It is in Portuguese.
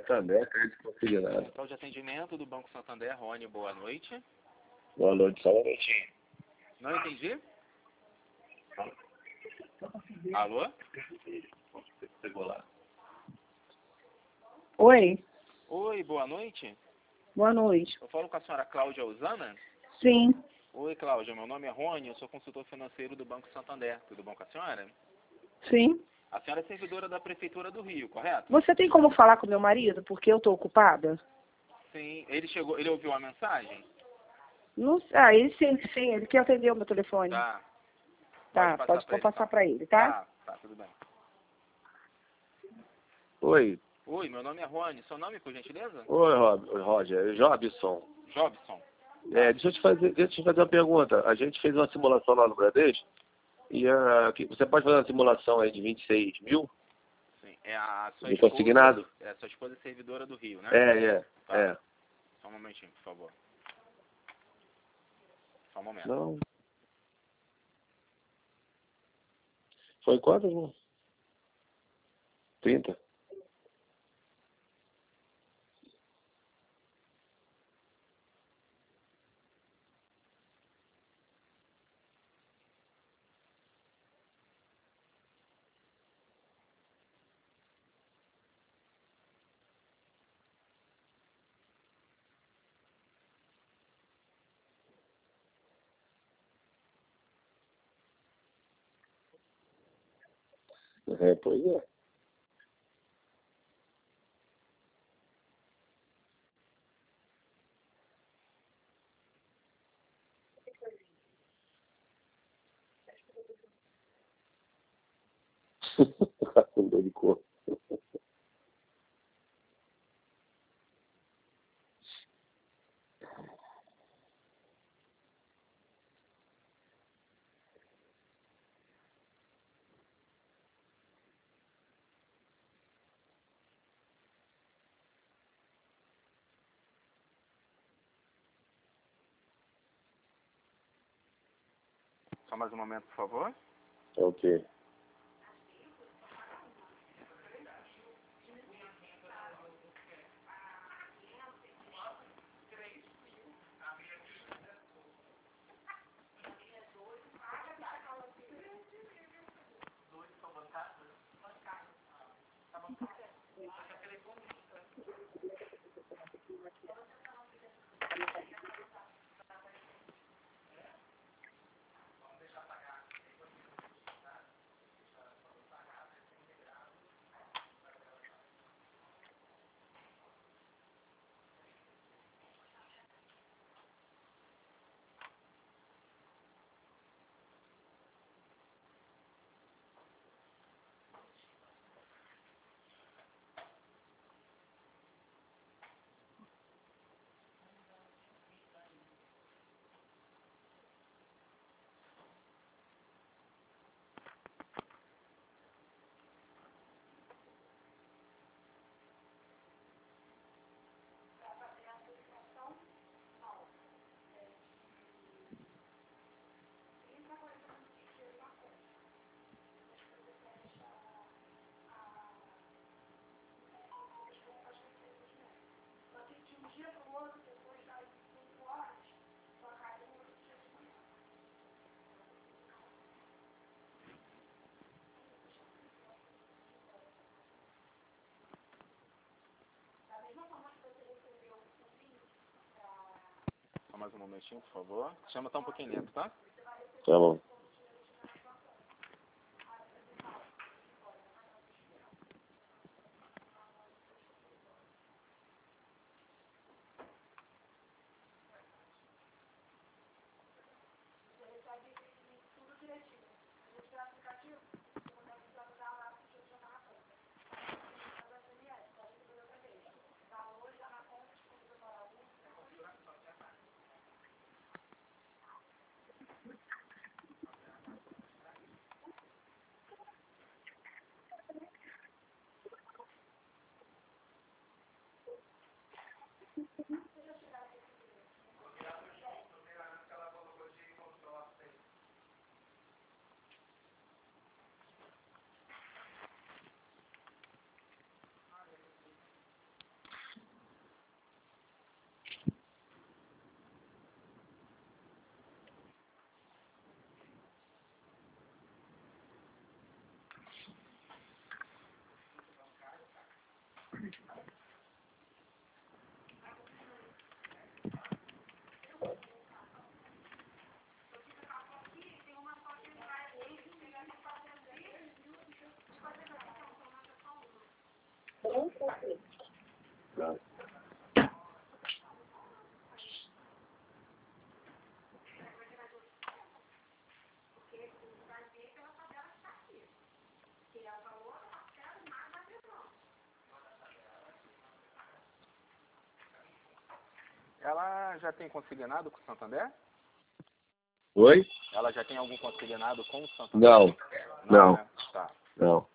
Santander, crédito consignado. Central de atendimento do Banco Santander, Rony, boa noite. Boa noite, só um minutinho. Não entendi? Alô? Oi, Oi, boa noite. boa noite. Eu falo com a senhora Cláudia Usana. Sim, Oi, Cláudia, meu nome é Rony, eu sou consultor financeiro do Banco Santander. Tudo bom com a senhora? sim. A senhora é servidora da Prefeitura do Rio, correto? Você tem como falar com meu marido, porque eu estou ocupada? Sim. Ele ouviu a mensagem? Não, ele sim, ele quer atender o meu telefone. Tá. Tá, Pode pode pra ele, passar então. para ele, tá? Tá, tudo bem. Oi. Oi, meu nome é Rony. Seu nome, por gentileza? Oi, Roger. Jobson. Jobson. Deixa eu te fazer uma pergunta. A gente fez uma simulação lá no Bradesco e você pode fazer uma simulação aí de 26 mil? Sim. É a sua De esposa. consignado? É a sua esposa servidora do Rio, né? Tá. É. Só um momentinho, por favor. Só um momento. Não. Foi quanto, irmão? 30. Pois é. Com dor de corpo. Só mais um momento, por favor. Ok. Só mais um momentinho, por favor. Chama tá um pouquinho lento, tá? Tá bom. Ela já tem consignado com o Santander? Oi? Ela já tem algum consignado com o Santander? Não. Né? Tá. Não.